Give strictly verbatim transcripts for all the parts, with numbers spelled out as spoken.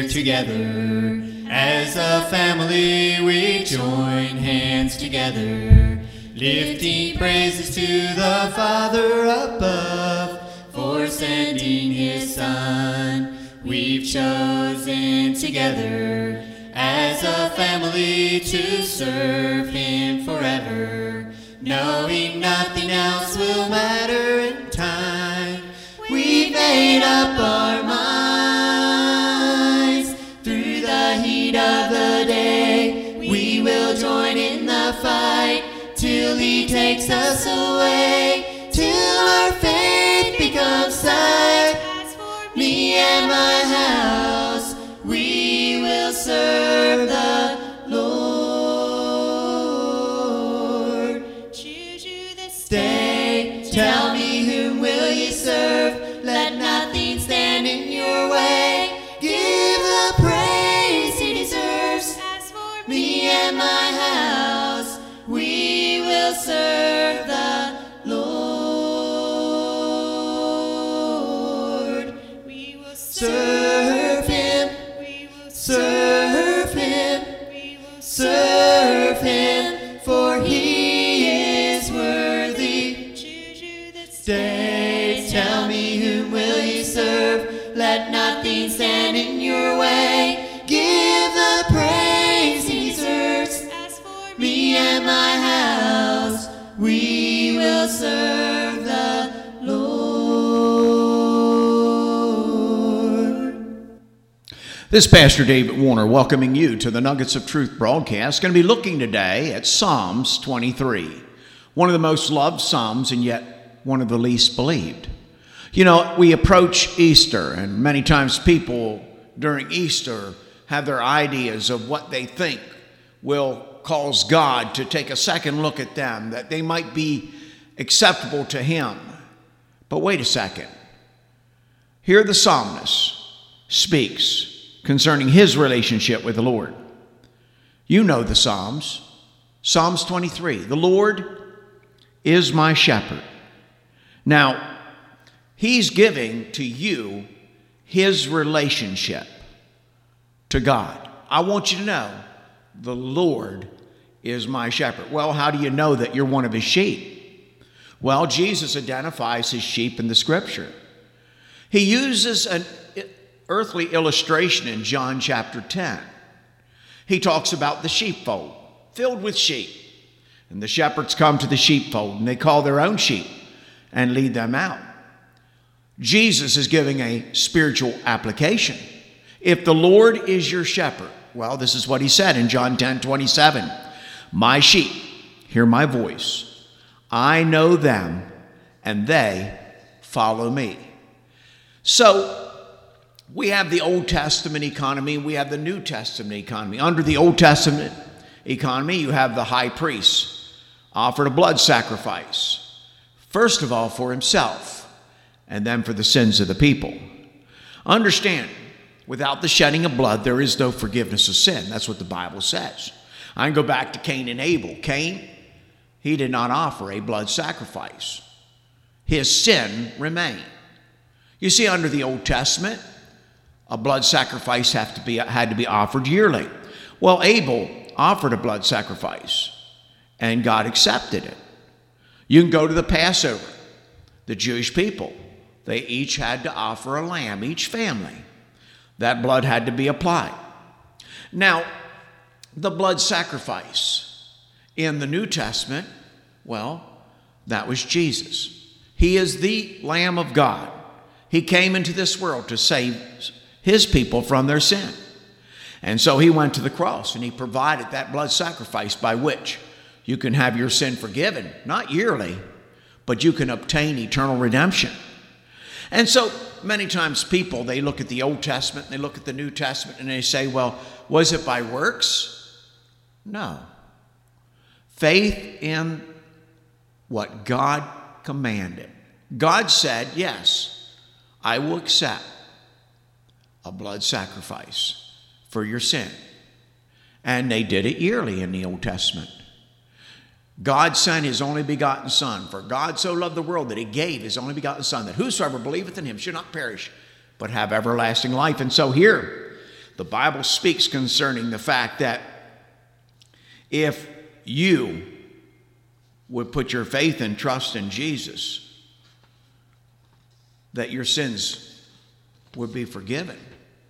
here together. As a family we join hands together, lifting praises to the Father above for sending His Son. We've chosen together as a family to serve Him forever, knowing nothing else will matter in time. We've made up our minds. Through the heat of the day, we will join in the fight till He takes us away, till our faith becomes sight. Me and my house, we will serve the Lord. Choose you this day, tell me whom will you serve. Let nothing stand in your way. Give the praise He deserves. As for me and my house, we will serve the Lord. We will serve Him. We will serve Him. We will serve Him, for He is worthy. Choose you this day. Tell me whom will you serve. Let nothing stand in your way. Give the praise He deserves. As for me and my house, we will serve the Lord. This is Pastor David Warner welcoming you to the Nuggets of Truth broadcast. Going to be looking today at Psalms twenty-three, one of the most loved Psalms and yet one of the least believed. You know, we approach Easter, and many times people during Easter have their ideas of what they think will cause God to take a second look at them, that they might be acceptable to Him. But wait a second. Here the psalmist speaks concerning his relationship with the Lord. You know the Psalms. Psalms twenty-three, the Lord is my shepherd. Now, He's giving to you His relationship to God. I want you to know, the Lord is my shepherd. Well, how do you know that you're one of His sheep? Well, Jesus identifies His sheep in the Scripture. He uses an earthly illustration in John chapter ten. He talks about the sheepfold filled with sheep. And the shepherds come to the sheepfold and they call their own sheep and lead them out. Jesus is giving a spiritual application. If the Lord is your shepherd, well, this is what He said in John ten twenty-seven. My sheep hear my voice. I know them, and they follow me. So we have the Old Testament economy, we have the New Testament economy. Under the Old Testament economy, you have the high priest offered a blood sacrifice, first of all for himself, and then for the sins of the people. Understand, without the shedding of blood, there is no forgiveness of sin. That's what the Bible says. I can go back to Cain and Abel. Cain, he did not offer a blood sacrifice. His sin remained. You see, under the Old Testament, a blood sacrifice have to be, had to be offered yearly. Well, Abel offered a blood sacrifice, and God accepted it. You can go to the Passover. The Jewish people, they each had to offer a lamb, each family. That blood had to be applied. Now, the blood sacrifice in the New Testament, well, that was Jesus. He is the Lamb of God. He came into this world to save His people from their sin. And so He went to the cross and He provided that blood sacrifice by which you can have your sin forgiven, not yearly, but you can obtain eternal redemption. And so many times people, they look at the Old Testament, and they look at the New Testament, and they say, well, was it by works? No. Faith in what God commanded. God said, yes, I will accept a blood sacrifice for your sin. And they did it yearly in the Old Testament. God sent His only begotten Son. For God so loved the world that He gave His only begotten Son, that whosoever believeth in Him should not perish, but have everlasting life. And so here, The Bible speaks concerning the fact that if you would put your faith and trust in Jesus, that your sins would be forgiven.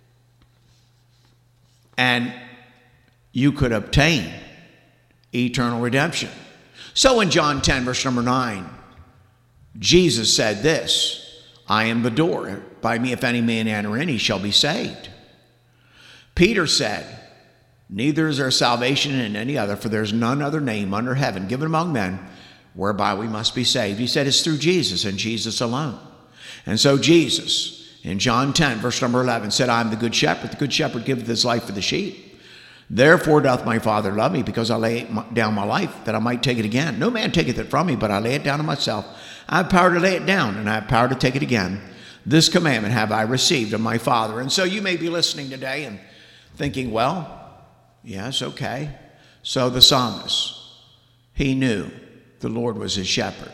And you could obtain eternal redemption. So in John ten, verse number nine, Jesus said this, I am the door. By me, if any man enter in, he shall be saved. Peter said, neither is there salvation in any other, for there's none other name under heaven given among men whereby we must be saved. He said it's through Jesus and Jesus alone. And so Jesus, in John ten, verse number eleven, said, I am the good shepherd. The good shepherd giveth his life for the sheep. Therefore doth my Father love me, because I lay down my life, that I might take it again. No man taketh it from me, but I lay it down of myself. I have power to lay it down, and I have power to take it again. This commandment have I received of my Father. And so you may be listening today and thinking, well, yes, okay. So the psalmist, he knew the Lord was his shepherd.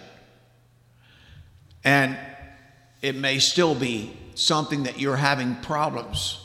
And it may still be something that you're having problems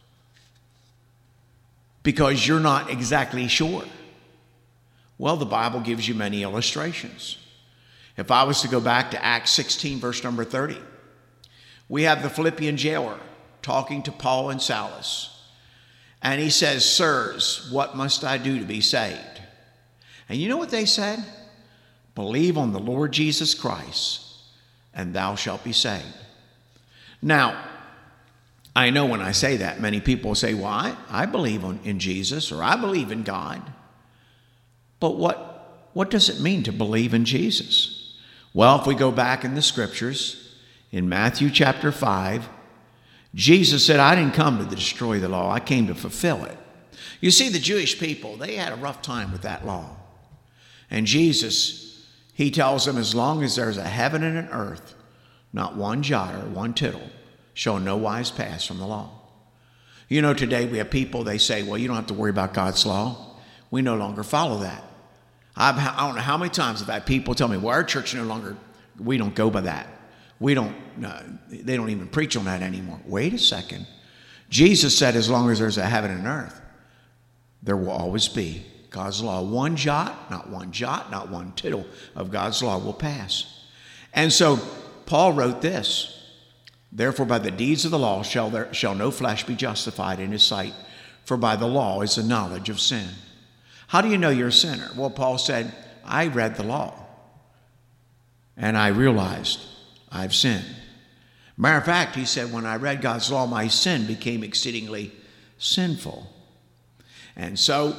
because you're not exactly sure. Well, the Bible gives you many illustrations. If I was to go back to Acts sixteen, verse number thirty, we have the Philippian jailer talking to Paul and Silas. And he says, sirs, what must I do to be saved? And you know what they said? Believe on the Lord Jesus Christ, and thou shalt be saved. Now, I know when I say that, many people say, well, I, I believe on, in Jesus, or I believe in God. But what, what does it mean to believe in Jesus? Well, if we go back in the scriptures, in Matthew chapter five, Jesus said, I didn't come to destroy the law. I came to fulfill it. You see, the Jewish people, they had a rough time with that law. And Jesus, he tells them, as long as there's a heaven and an earth, not one jot or one tittle shall no wise pass from the law. You know, today we have people, they say, well, you don't have to worry about God's law. We no longer follow that. I've, I don't know how many times I've had people tell me, well, our church no longer, we don't go by that. We don't, uh, they don't even preach on that anymore. Wait a second. Jesus said, as long as there's a heaven and earth, there will always be God's law. One jot, not one jot, not one tittle of God's law will pass. And so Paul wrote this, therefore by the deeds of the law shall, there, shall no flesh be justified in his sight, for by the law is the knowledge of sin. How do you know you're a sinner? Well, Paul said, I read the law, and I realized I've sinned. Matter of fact, he said, when I read God's law, my sin became exceedingly sinful. And so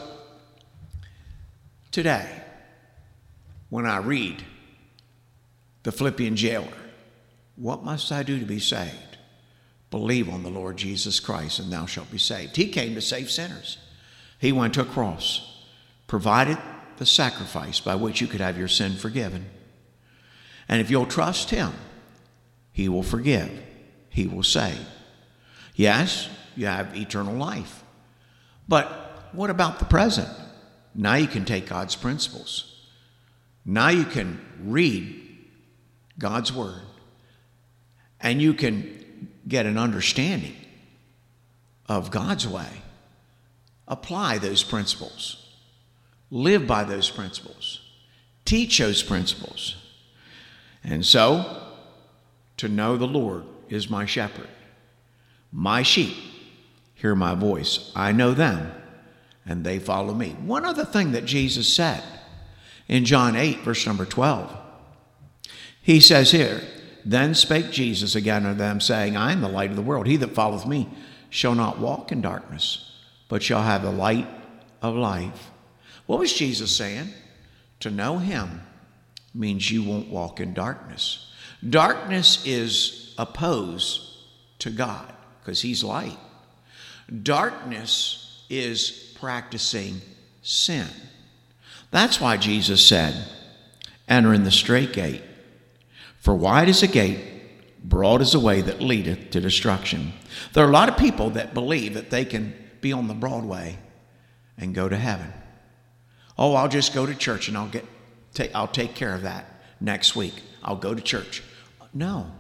today, when I read the Philippian jailer, what must I do to be saved? Believe on the Lord Jesus Christ, and thou shalt be saved. He came to save sinners. He went to a cross, provided the sacrifice by which you could have your sin forgiven. And if you'll trust him, he will forgive. He will save. Yes, you have eternal life. But what about the present? Now you can take God's principles. Now you can read God's word. And you can get an understanding of God's way. Apply those principles. Live by those principles. Teach those principles. And so, to know the Lord is my shepherd. My sheep hear my voice. I know them, and they follow me. One other thing that Jesus said in John eight, verse number twelve. He says here, then spake Jesus again unto them, saying, I am the light of the world. He that followeth me shall not walk in darkness, but shall have the light of life. What was Jesus saying? To know him means you won't walk in darkness. Darkness is opposed to God because he's light. Darkness is practicing sin. That's why Jesus said, enter in the straight gate. For wide is the gate, broad is the way that leadeth to destruction. There are a lot of people that believe that they can be on the broad way and go to heaven. Oh, I'll just go to church and I'll get, take, I'll take care of that next week. I'll go to church. No.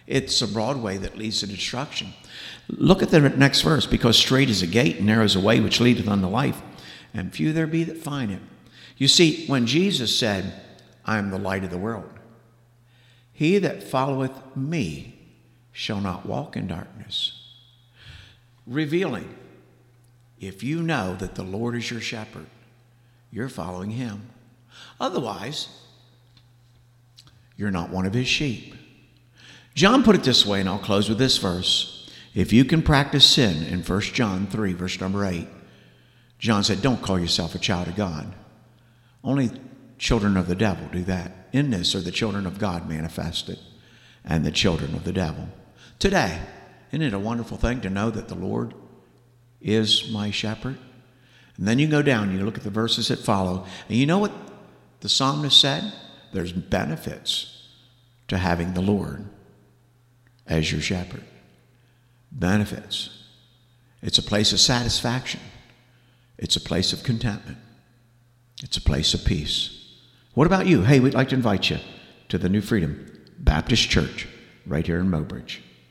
It's a broad way that leads to destruction. Look at the next verse. Because straight is a gate, and narrow is a way which leadeth unto life, and few there be that find it. You see, when Jesus said, I am the light of the world, he that followeth me shall not walk in darkness. Revealing, if you know that the Lord is your shepherd, you're following him. Otherwise, you're not one of his sheep. John put it this way, and I'll close with this verse. If you can practice sin in First John three, verse number eight, John said, don't call yourself a child of God. Only children of the devil do that. In this are the children of God manifested and the children of the devil. Today, isn't it a wonderful thing to know that the Lord is my shepherd? And then you go down, you look at the verses that follow, and you know what the psalmist said? There's benefits to having the Lord as your shepherd. Benefits. It's a place of satisfaction. It's a place of contentment. It's a place of peace. What about you? Hey, we'd like to invite you to the New Freedom Baptist Church right here in Mobridge.